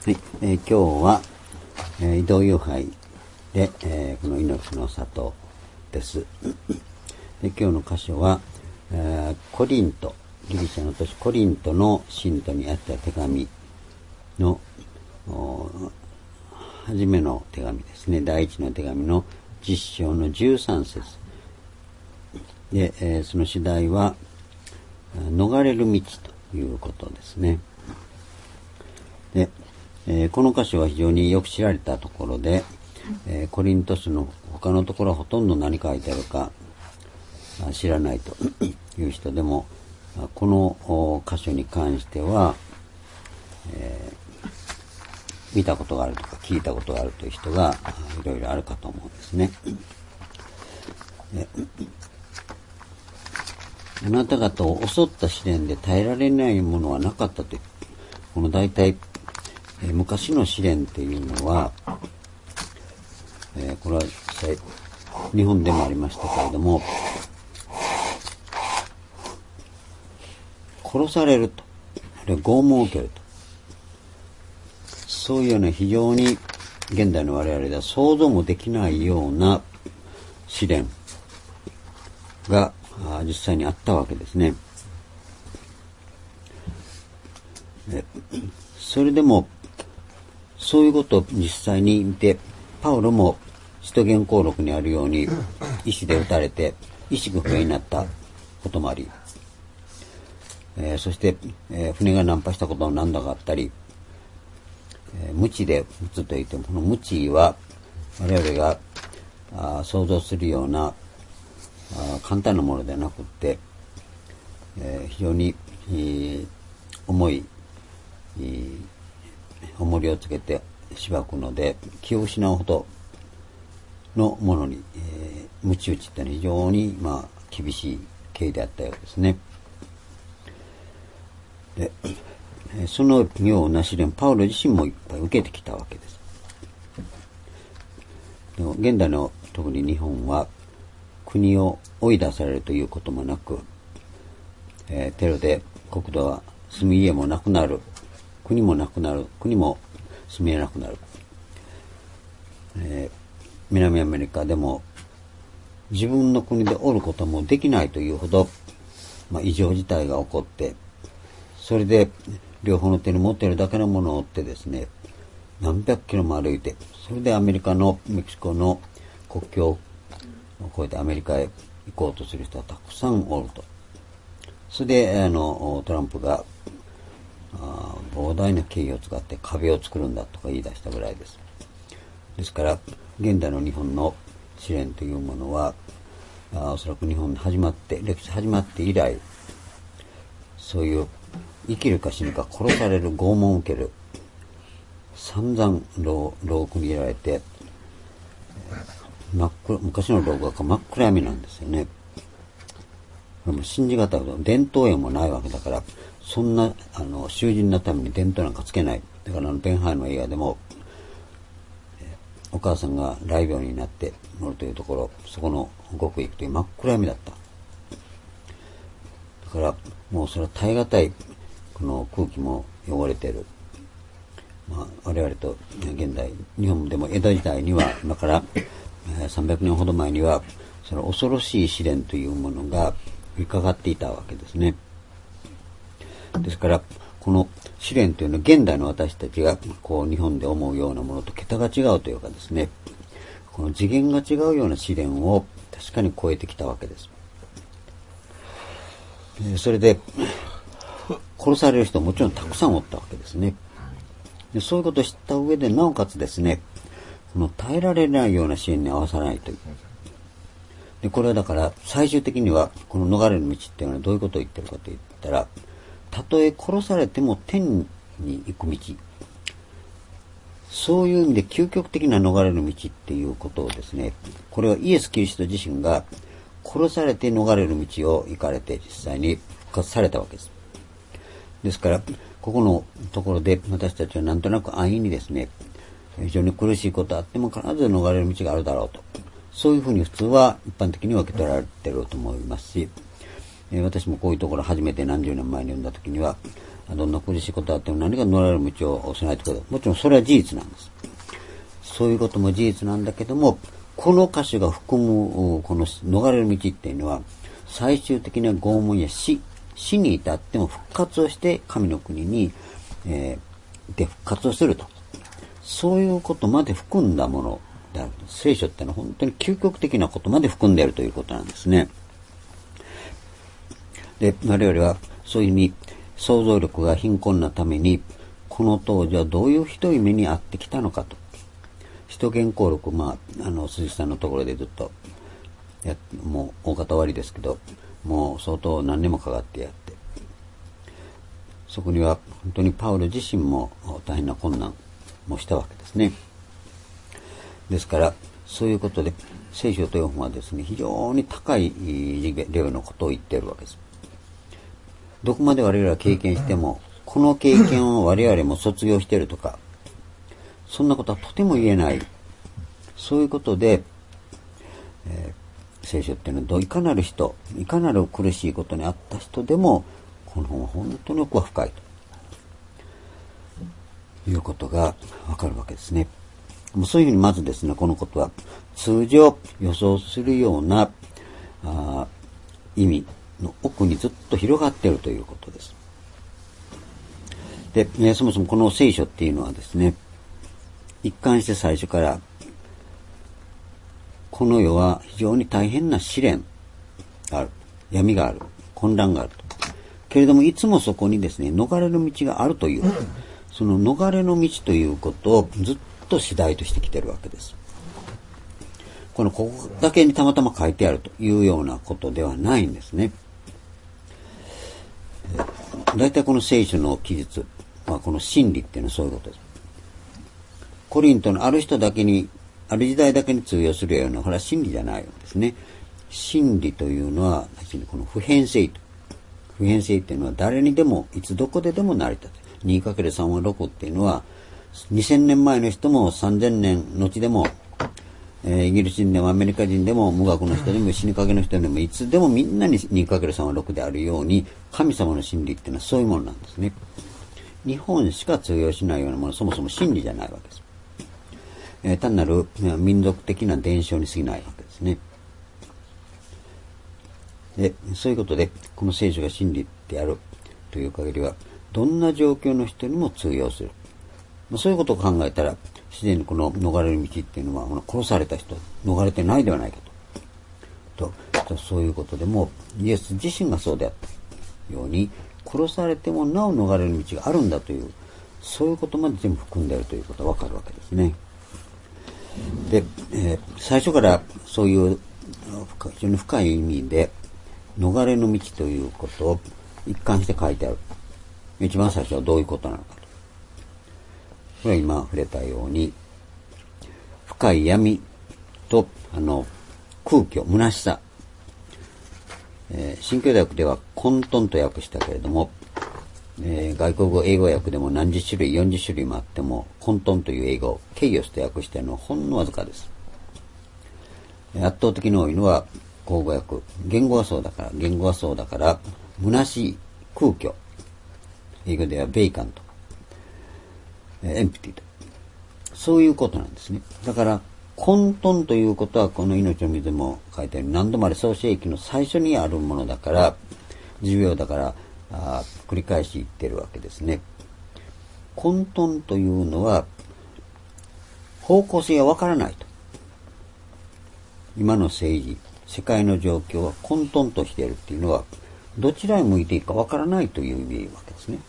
はい、今日は、移動遊拝で、この命の里です。で今日の箇所は、コリント、ギリシャの都市コリントの信徒にあった手紙の初めの手紙ですね。第一の手紙の10章の13節で、その次第は逃れる道ということですね。でこの箇所は非常によく知られたところで、コリント書の他のところはほとんど何書いてあるか知らないという人でも、この箇所に関しては、見たことがあるとか聞いたことがあるという人がいろいろあるかと思うんですね。あなた方を襲った試練で耐えられないものはなかったという、この大体昔の試練というのは、これは実際日本でもありましたけれども、殺されると、あるいは拷問を受けると、そういうような非常に現代の我々では想像もできないような試練が実際にあったわけですね。それでもそういうことを実際に見て、パウロも使徒言行録にあるように石で撃たれて意識不明になったこともあり、そして、船が難破したことも何度かあったり、無知で撃つといっても、この無知は我々が想像するような簡単なものではなくって、非常に重い重りをつけて縛くので気を失うほどのものに、ムチ打ちってのは非常に、厳しい刑であったようですね。でそのような試練、パウロ自身もいっぱい受けてきたわけです。でも現代の特に日本は国を追い出されるということもなく、テロで国土は住み家もなくなる、国もなくなる、国も住みえなくなる、南アメリカでも自分の国でおることもできないというほど、異常事態が起こって、それで両方の手に持っているだけのものを追ってですね、何百キロも歩いて、それでアメリカのメキシコの国境を越えてアメリカへ行こうとする人はたくさんおると。それでトランプが膨大な経費を使って壁を作るんだとか言い出したぐらいです。ですから現代の日本の試練というものはおそらく日本で歴史始まって以来、そういう生きるか死ぬか、殺される、拷問を受ける、散々牢獄に入れられて、昔の牢獄は真っ暗闇なんですよね。これも信じがたいほど伝統園もないわけだから、そんな囚人のために伝統なんかつけない。だからベンハイの映画でも、お母さんが雷病になって乗るというところ、そこの獄へ行くという真っ暗闇だった。だからもうそれは耐え難い、この空気も汚れている。我々と現代、日本でも江戸時代には、今から300年ほど前には、その恐ろしい試練というものが降りかかっていたわけですね。ですから、この試練というのは現代の私たちが日本で思うようなものと桁が違うというかですね、この次元が違うような試練を確かに超えてきたわけです。それで、殺される人ももちろんたくさんおったわけですね。でそういうことを知った上で、なおかつですね、この耐えられないような支援に合わさないという。でこれはだから最終的にはこの逃れる道っていうのはどういうことを言ってるかと言ったら、たとえ殺されても天に行く道、そういう意味で究極的な逃れる道っていうことをですね、これはイエス・キリスト自身が殺されて逃れる道を行かれて実際に復活されたわけです。ですからここのところで私たちはなんとなく安易にですね、非常に苦しいことあっても必ず逃れる道があるだろうと、そういうふうに普通は一般的に受け取られていると思いますし、私もこういうところ初めて何十年前に読んだ時には、 どんな苦しいことあっても何か逃れる道を備えてくれる。もちろんそれは事実なんです。そういうことも事実なんだけども、この歌詞が含む、この逃れる道っていうのは、最終的な拷問や死に至っても復活をして神の国に、で復活をすると。そういうことまで含んだものである。聖書ってのは本当に究極的なことまで含んでいるということなんですね。で、我々はそういう意味、想像力が貧困なために、この当時はどういうひどい目に遭ってきたのかと。使徒原稿録、鈴木さんのところでずっともう大方割りですけど、もう相当何年もかかってやって、そこには本当にパウロ自身も大変な困難もしたわけですね。ですから、そういうことで、聖書という本はですね、非常に高いレベルのことを言っているわけです。どこまで我々は経験しても、この経験を我々も卒業しているとか、そんなことはとても言えない。そういうことで、聖書っていうのは、いかなる人、いかなる苦しいことにあった人でも、この本は本当に奥は深いということがわかるわけですね。そういうふうにまずですね、このことは通常予想するような意味の奥にずっと広がっているということです。で、そもそもこの聖書っていうのはですね、一貫して最初からこの世は非常に大変な試練がある、闇がある、混乱があると。けれどもいつもそこにですね、逃れる道があるという、その逃れの道ということをずっと次第としてきているわけです。ここだけにたまたま書いてあるというようなことではないんですね。だいたいこの聖書の記述、この真理っていうのはそういうことです。コリントのある人だけに、ある時代だけに通用するような、これは真理じゃないわけですね。真理というのは、この普遍性と。普遍性っていうのは誰にでも、いつどこででも成り立つ。2×3 は6っていうのは、2000年前の人も3000年後でも、イギリス人でもアメリカ人でも無学の人でも死にかけの人でもいつでもみんなに 2×3 は6であるように、神様の真理っていうのはそういうものなんですね。日本しか通用しないようなものはそもそも真理じゃないわけです。単なる民族的な伝承に過ぎないわけですね。で、そういうことで、この聖書が真理であるという限りは、どんな状況の人にも通用する。そういうことを考えたら、自然にこの逃れる道っていうのは、殺された人、逃れてないではないかと。そういうことでも、イエス自身がそうであったように、殺されてもなお逃れる道があるんだという、そういうことまで全部含んでいるということがわかるわけですね。で、最初からそういう非常に深い意味で逃れの道ということを一貫して書いてある。一番最初はどういうことなのかと。これは今触れたように、深い闇と空虚、虚しさ。新教大学では混沌と訳したけれども、外国語英語訳でも何十種類40種類もあっても混沌という英語をケイオスと訳しているのはほんのわずかです。圧倒的に多いのは口語訳、言語はそうだから虚しい、空虚、英語ではベイカンとかエンプティと、そういうことなんですね。だから混沌ということはこの命の水も書いてある何度もあれ創世記の最初にあるものだから、重要だから繰り返し言ってるわけですね。混沌というのは方向性がわからないと。今の政治、世界の状況は混沌としているっていうのはどちらに向いていいかわからないという意味わけですね。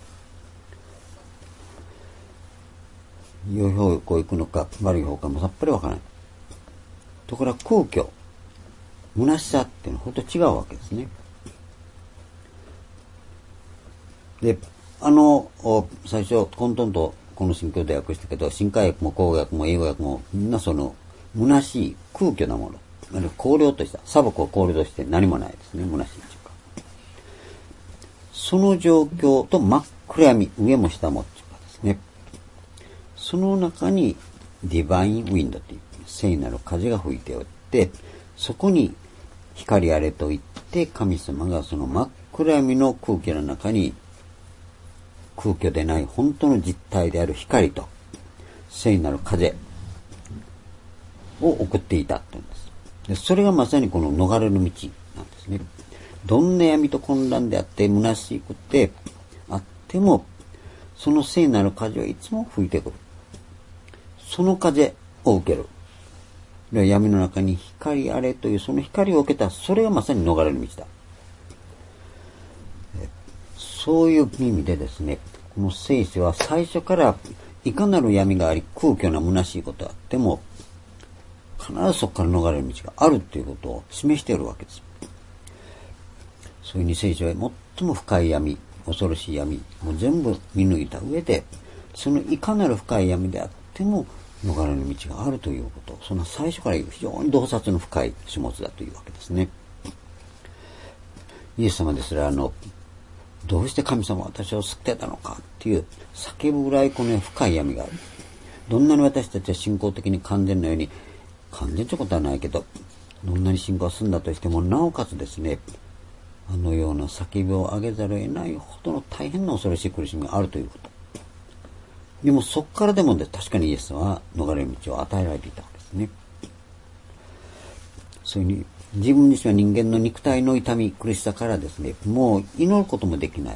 良い方向行くのか悪い方向もさっぱりわからない。ところが空虚、虚しさっていうのはほんと違うわけですね。で、最初、混沌とこの新教で訳したけど、新海訳も口語訳も英語訳も、みんなその、虚しい、空虚なもの。荒涼とした、砂漠を荒涼として何もないですね、虚しいというか。その状況と真っ暗闇、上も下もっていうかですね。その中に、ディバインウィンドという聖なる風が吹いておって、そこに光あれと言って、神様がその真っ暗闇の空気の中に空虚でない本当の実体である光と聖なる風を送っていたって言うんです。でそれがまさにこの逃れる道なんですね。どんな闇と混乱であって虚しくてあっても、その聖なる風はいつも吹いてくる。その風を受ける。で闇の中に光あれというその光を受けた、それがまさに逃れる道だ。そういう意味でですね、この聖書は最初からいかなる闇があり空虚な虚しいことがあっても、必ずそこから逃れる道があるということを示しているわけです。そういうふうに聖書は最も深い闇、恐ろしい闇も全部見抜いた上で、そのいかなる深い闇であっても逃れる道があるということ、その最初から非常に洞察の深い書物だというわけですね。イエス様ですらどうして神様は私を救ってたのかっていう叫ぶぐらいこの深い闇がある。どんなに私たちは信仰的に完全なように、完全ということはないけど、どんなに信仰が済んだとしても、なおかつですね、あのような叫びを上げざるを得ないほどの大変な恐ろしい苦しみがあるということ。でもそこからでも確かにイエス様は逃れる道を与えられていたわけですね。そういうふうに自分自身は人間の肉体の痛み、苦しさからですね、もう祈ることもできない。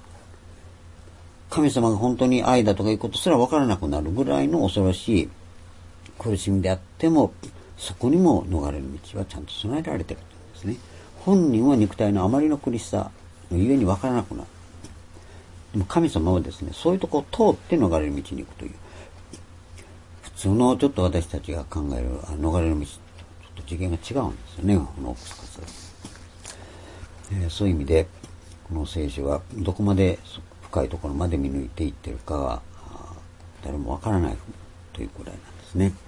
神様が本当に愛だとかいうことすら分からなくなるぐらいの恐ろしい苦しみであっても、そこにも逃れる道はちゃんと備えられているんですね。本人は肉体のあまりの苦しさのゆえに分からなくなる。でも神様はですね、そういうところを通って逃れる道に行くという、普通のちょっと私たちが考える逃れる道とちょっと次元が違うんですよね、この奥深さが。そういう意味でこの聖書はどこまで深いところまで見抜いていってるかは誰もわからないというくらいなんですね。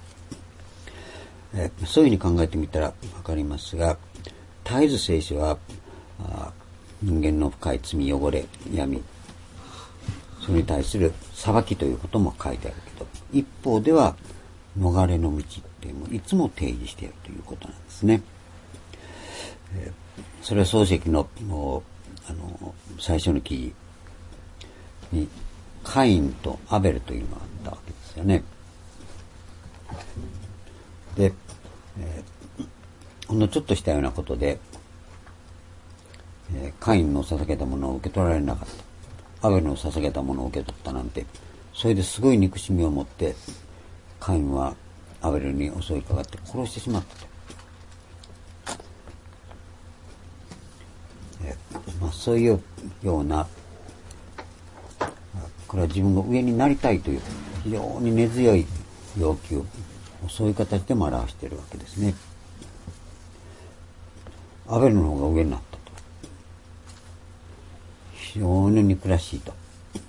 そういうふうに考えてみたらわかりますが、絶えず聖書は人間の深い罪汚れ闇、それに対する裁きということも書いてあるけど、一方では逃れの道っていうのをいつも提示しているということなんですね。それは創世記の最初の記事にカインとアベルというのがあったわけですよね。で、ほんのちょっとしたようなことで、カインの捧げたものを受け取られなかった、アベルの捧げたものを受け取ったなんて、それですごい憎しみを持ってカインはアベルに襲いかかって殺してしまったと。そういうような、これは自分が上になりたいという非常に根強い要求、そういう形でも表しているわけですね。アベルの方が上になったと、非常に憎らしいと。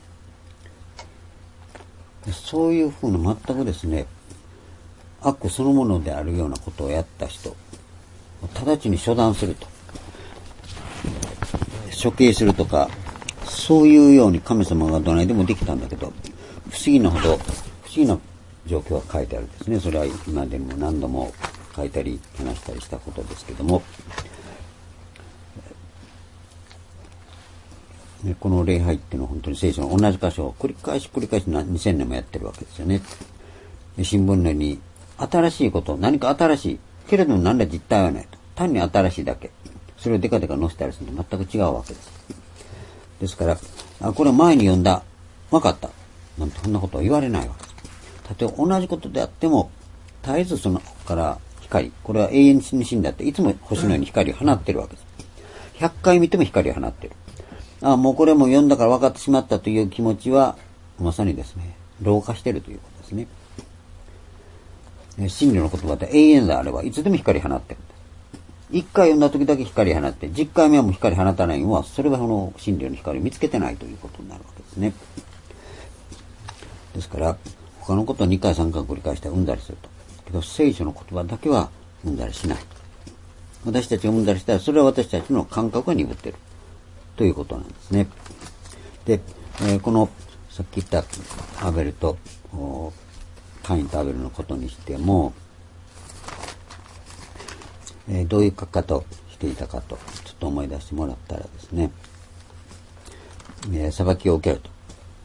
そういうふうな全くですね、悪そのものであるようなことをやった人を直ちに処断すると、処刑するとか、そういうように神様がどないでもできたんだけど、不思議な状況が書いてあるんですね。それは今でも何度も書いたり話したりしたことですけども、この礼拝っていうのは本当に聖書の同じ箇所を繰り返し2000年もやってるわけですよね。新聞のように新しいこと、何か新しいけれども何ら実態はないと、単に新しいだけ、それをデカデカ載せたりするのと全く違うわけです。ですから、これ前に読んだ、分かったなんてそんなことは言われないわけです。たとえ同じことであっても、絶えずそのから光、これは永遠に死んだって、いつも星のように光を放ってるわけです。100回見ても光を放ってる。もうこれも読んだから分かってしまったという気持ちは、まさにですね、老化しているということですね。真理の言葉って永遠であれば、いつでも光放ってるんです。1回読んだ時だけ光放って、10回目はもう光放たないのは、それはその真理の光を見つけてないということになるわけですね。ですから、他のことを2回3回繰り返してうんざりすると。けど、聖書の言葉だけはうんざりしない。私たちがうんざりしたら、それは私たちの感覚が鈍っている。ということなんですね。で、この、さっき言ったアベルと、カインとアベルのことにしても、どういう書き方をしていたかと、ちょっと思い出してもらったらですね、裁きを受けると。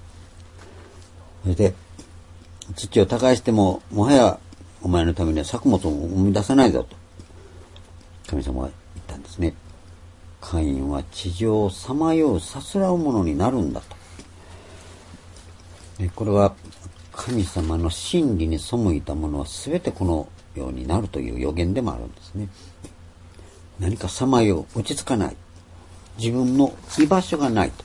そして土を耕してももはやお前のためには作物を生み出さないぞと神様は言ったんですね。カインは地上をさまようさすらうものになるんだと。これは神様の真理に背いたものは全てこのようになるという予言でもあるんですね。何かさまよう、落ち着かない、自分の居場所がないと。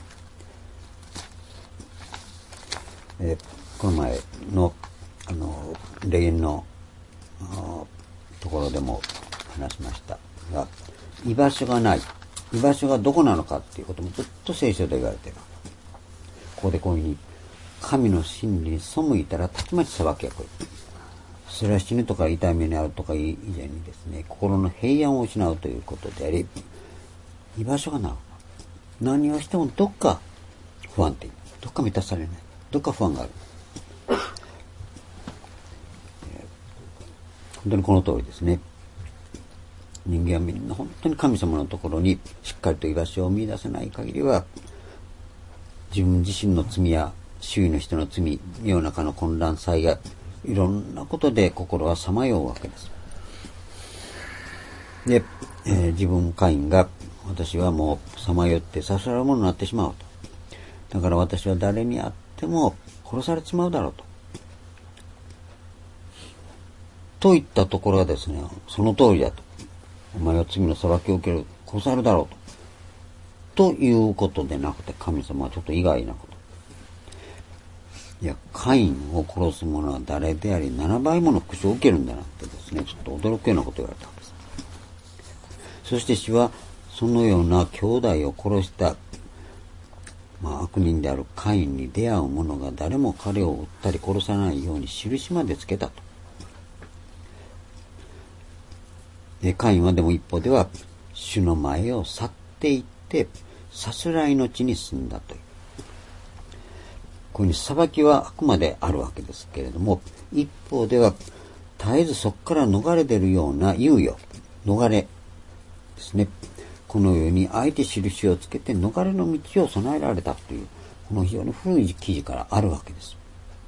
この前の霊言のところでも話しましたが、居場所がない、居場所がどこなのかっていうこともずっと聖書で言われている。ここでこういうふうに神の真理に背いたらたちまち裁きが来る。それは死ぬとか痛い目にあるとか以前にですね、心の平安を失うということであり、居場所がない。何をしてもどっか不安定、どっか満たされない、どっか不安がある。本当にこの通りですね。人間はみんな本当に神様のところにしっかりと居場所を見出せない限りは、自分自身の罪や周囲の人の罪、世の中の混乱、災害、いろんなことで心はさまようわけです。で、自分カインが、私はもうさまよってさすらうものになってしまうと。だから私は誰に会っても殺されてしまうだろうと。といったところがですね、その通りだと。お前は罪の裁きを受ける、殺されるだろうと。ということでなくて、神様はちょっと意外なこと。いや、カインを殺す者は誰であり7倍もの復讐を受けるんだなってですね、ちょっと驚くようなことを言われたわけです。そして主はそのような兄弟を殺した、悪人であるカインに出会う者が誰も彼を撃ったり殺さないように印までつけたと。カインはでも一方では主の前を去っていってさすらいの地に住んだという。こういうふうに裁きはあくまであるわけですけれども、一方では絶えずそこから逃れ出るような猶予、逃れですね。このようにあえて印をつけて逃れの道を備えられたという、この非常に古い記事からあるわけです。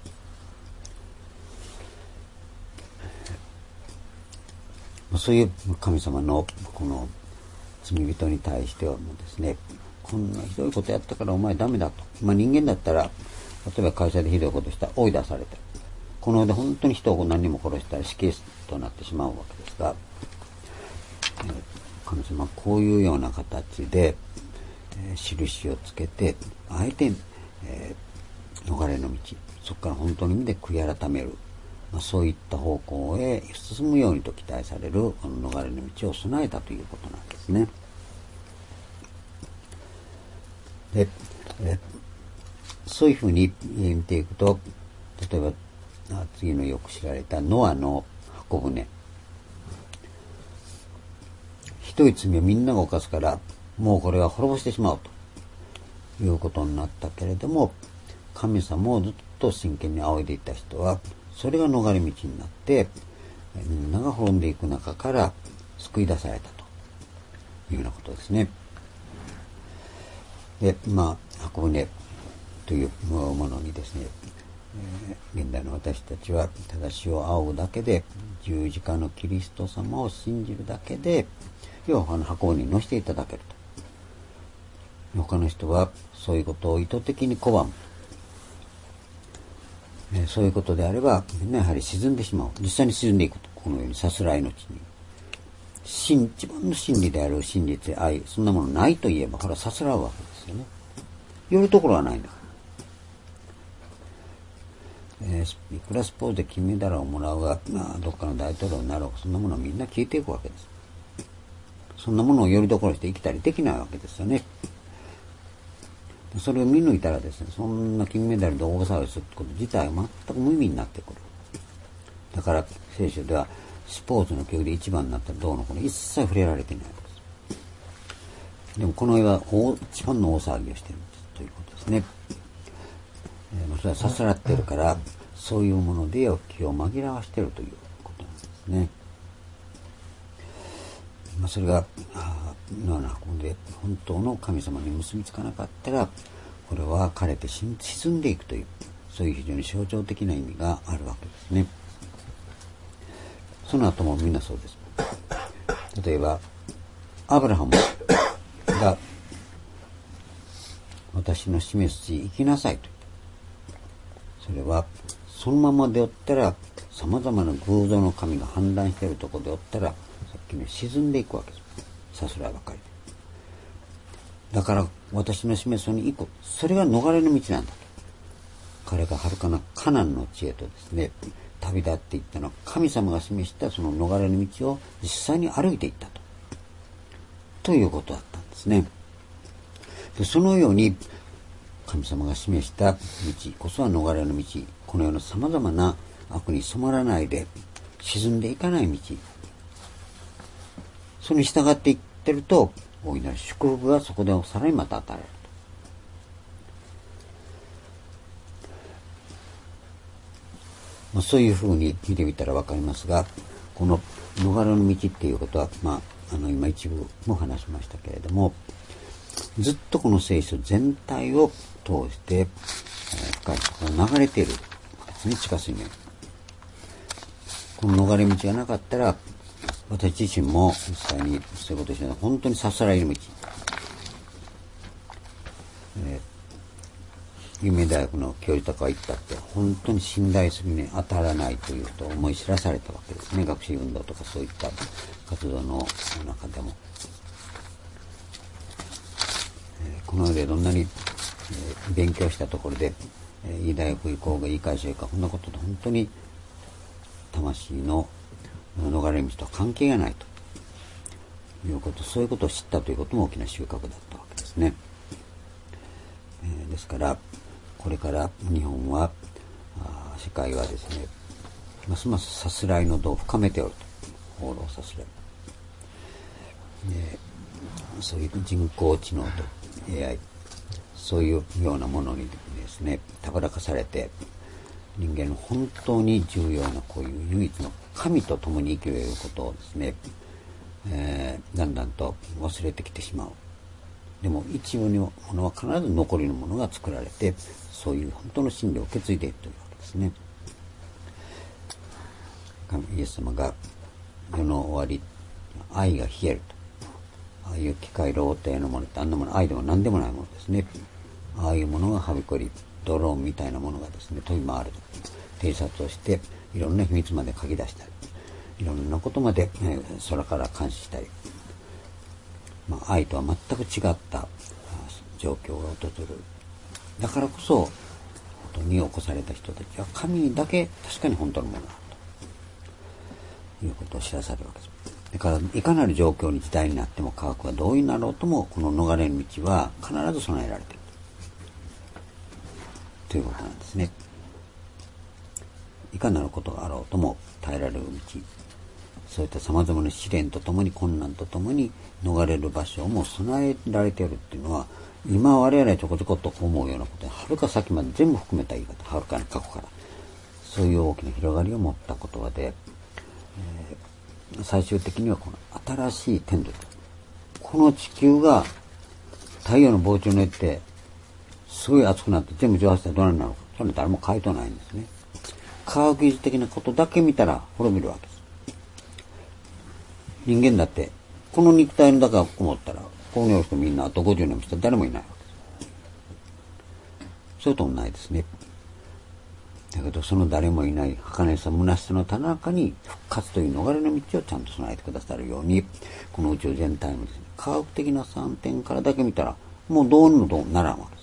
そういう神様のこの罪人に対してはもうですね、こんなひどいことやったからお前ダメだと。人間だったら、例えば会社でひどいことしたら追い出されて、この世で本当に人を何人も殺したら死刑となってしまうわけですが、神様はこういうような形で、印をつけて、あえて、逃れの道、そこから本当の意味で悔い改める、そういった方向へ進むようにと期待されるこの逃れの道を備えたということなんですね。で、そういうふうに見ていくと、例えば次のよく知られたノアの箱舟、ひどい罪をみんなが犯すからもうこれは滅ぼしてしまうということになったけれども、神様をずっと真剣に仰いでいた人はそれが逃れ道になってみんなが滅んでいく中から救い出されたというようなことですね。で、箱舟というものにですね、現代の私たちはただ死を仰ぐだけで、十字架のキリスト様を信じるだけで、要は箱舟に乗せていただけると。他の人はそういうことを意図的に拒む。そういうことであればみんなやはり沈んでしまう。実際に沈んでいくと。このようにさすらいの地に。一番の真理である真実、愛、そんなものないと言えば、これはさすらうわけですよね。寄るところはないんだから。いくらスポーツで金メダルをもらうが、どっかの大統領になろうか、そんなものはみんな消えていくわけです。そんなものをよりどころして生きたりできないわけですよね。それを見抜いたらですね、そんな金メダルで大騒ぎすること自体は全く無意味になってくる。だから聖書ではスポーツの競技で一番になったらどうのこの一切触れられていないわけです。でもこの絵は一番の大騒ぎをしているということですね。それはさすらっているから、そういうもので気を紛らわしているということなんですね。それがノアの箱で本当の神様に結びつかなかったら、これは枯れて沈んでいくという、 そういう非常に象徴的な意味があるわけですね。その後もみんなそうです。例えばアブラハムが私の示す地行きなさいと言った。それはそのままでおったら様々な偶像の神が氾濫しているところでおったらさっきの沈んでいくわけです。さすらいばかり。だから私の示すに行く。それが逃れの道なんだと。彼が遥かなカナンの地へとですね、旅立っていったのは神様が示したその逃れの道を実際に歩いていったということだったんですね。でそのように神様が示した道こそは逃れの道、このような様々な悪に染まらないで沈んでいかない道、それに従っていってると大いなる祝福がそこでさらにまた与えられる。そういうふうに見てみたらわかりますが、この逃れの道っていうことは、今一部も話しましたけれども、ずっとこの聖書全体を通して深いところ流れているですね、地下水面。この逃れ道がなかったら、私自身も実際にそういうことをして本当にさすらいる道。有名大学の教授とか行ったって本当に信頼するに当たらないということを思い知らされたわけですね。学習運動とかそういった活動の中でも、この世でどんなに、勉強したところで、いい大学行こうがいい会社行こうか、こんなことと本当に魂の逃れ道とは関係がないということ、そういうことを知ったということも大きな収穫だったわけですね。ですからこれから日本は世界はですね、ますますさすらいの度を深めておると。放浪さすらい、そういう人工知能と AI、 そういうようなものにですねたぶらかされて、人間の本当に重要なこういう唯一の神と共に生きるということをですね、だんだんと忘れてきてしまう。でも一部のものは必ず残りのものが作られて、そういう本当の真理を受け継いでいるというわけですね。イエス様が世の終わり、愛が冷えると。ああいう機械ローテのものって、あんなもの愛でも何でもないものですね。ああいうものがはびこり、ドローンみたいなものがですね飛び回ると。偵察をしていろんな秘密まで書き出したり、いろんなことまで、空から監視したり、愛とは全く違った状況が訪れる。だからこそ本当に起こされた人たちは神にだけ確かに本当のものだということを知らされるわけです。だからいかなる状況に時代になっても、科学がどうになろうともこの逃れる道は必ず備えられているということなんですね。いかなることがあろうとも耐えられる道、そういった様々な試練とともに困難とともに逃れる場所をもう備えられているっていうのは、今我々はちょこちょこっと思うようなことで、はるか先まで全部含めた言い方、はるかに過去からそういう大きな広がりを持った言葉で、最終的にはこの新しい天土、この地球が太陽の膨張によってすごい熱くなって全部蒸発したらどうなるのか、それは誰も回答ないんですね。科学技術的なことだけ見たら滅びるわけです。人間だってこの肉体の中を思ったら、ここにおる人みんなあと50年もしたら誰もいないわけです。それと同じですね。だけどその誰もいない儚さ虚しさのた中に復活という逃れの道をちゃんと備えてくださるように、この宇宙全体もですね、科学的な観点からだけ見たらもうどうにもどうならんわけです。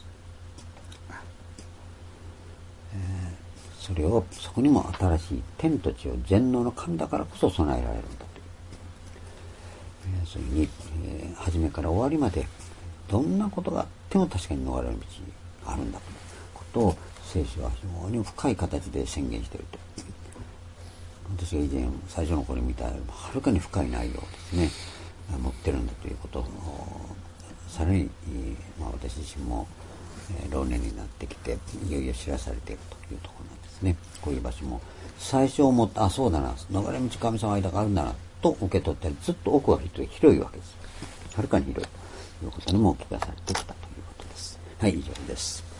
それをそこにも新しい天と地を全能の神だからこそ備えられるんだという、そういうふうに、初めから終わりまでどんなことがあっても確かに逃れる道があるんだということを聖書は非常に深い形で宣言していると。私が以前最初の頃に見たよりもはるかに深い内容をですね持ってるんだということをさらに、私自身も、老年になってきていよいよ知らされているというところなんですね。こういう場所も最初思ったそうだな、逃れ道神様間があるんだなと受け取ったり、ずっと奥は広いわけです。はるかに広いということにも聞かされてきたということです。はい、以上です。